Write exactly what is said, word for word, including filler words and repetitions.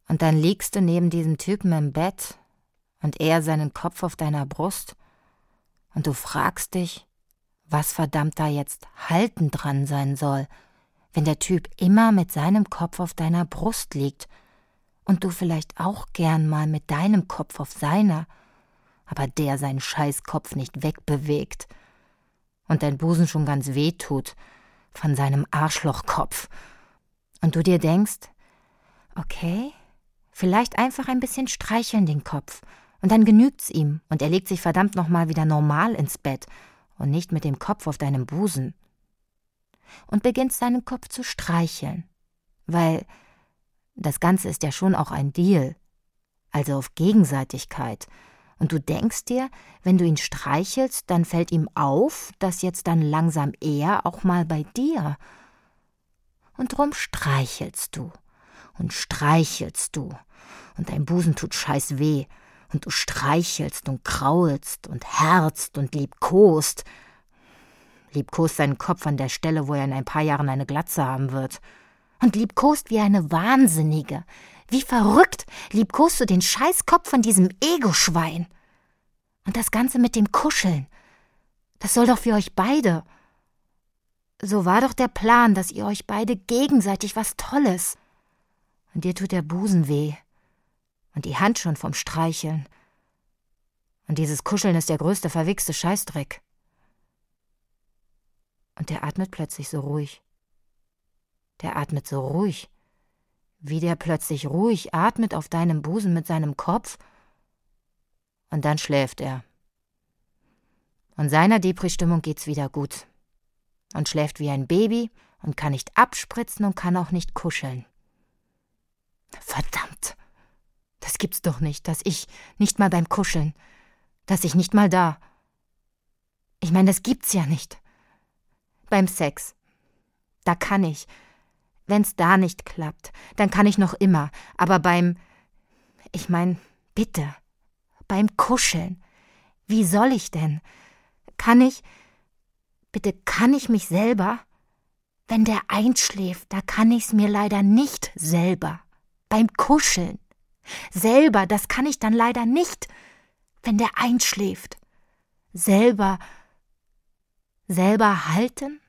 Und dann liegst du neben diesem Typen im Bett und er seinen Kopf auf deiner Brust und du fragst dich, was verdammt da jetzt halten dran sein soll, wenn der Typ immer mit seinem Kopf auf deiner Brust liegt und du vielleicht auch gern mal mit deinem Kopf auf seiner, aber der seinen Scheißkopf nicht wegbewegt und dein Busen schon ganz weh tut von seinem Arschlochkopf und du dir denkst, okay, vielleicht einfach ein bisschen streicheln den Kopf und dann genügt's ihm und er legt sich verdammt nochmal wieder normal ins Bett und nicht mit dem Kopf auf deinem Busen. Und beginnst seinen Kopf zu streicheln, weil das Ganze ist ja schon auch ein Deal, also auf Gegenseitigkeit. Und du denkst dir, wenn du ihn streichelst, dann fällt ihm auf, dass jetzt dann langsam er auch mal bei dir. Und drum streichelst du und streichelst du und dein Busen tut scheiß weh und du streichelst und kraulst und herzt und liebkost. Liebkost seinen Kopf an der Stelle, wo er in ein paar Jahren eine Glatze haben wird. Und liebkost wie eine Wahnsinnige. Wie verrückt liebkost du den Scheißkopf von diesem Ego-Schwein. Und das Ganze mit dem Kuscheln. Das soll doch für euch beide. So war doch der Plan, dass ihr euch beide gegenseitig was Tolles. Und dir tut der Busen weh. Und die Hand schon vom Streicheln. Und dieses Kuscheln ist der größte verwichste Scheißdreck. Und der atmet plötzlich so ruhig. Der atmet so ruhig. Wie der plötzlich ruhig atmet auf deinem Busen mit seinem Kopf. Und dann schläft er. Und seiner Depri-Stimmung geht's wieder gut. Und schläft wie ein Baby und kann nicht abspritzen und kann auch nicht kuscheln. Verdammt! Das gibt's doch nicht, dass ich nicht mal beim Kuscheln, dass ich nicht mal da. Ich meine, das gibt's ja nicht. Beim Sex, da kann ich. Wenn's da nicht klappt, dann kann ich noch immer. Aber beim, ich meine, bitte, beim Kuscheln, wie soll ich denn? Kann ich, bitte kann ich mich selber? Wenn der einschläft, da kann ich's mir leider nicht selber. Beim Kuscheln. Selber, das kann ich dann leider nicht, wenn der einschläft. Selber, selber halten?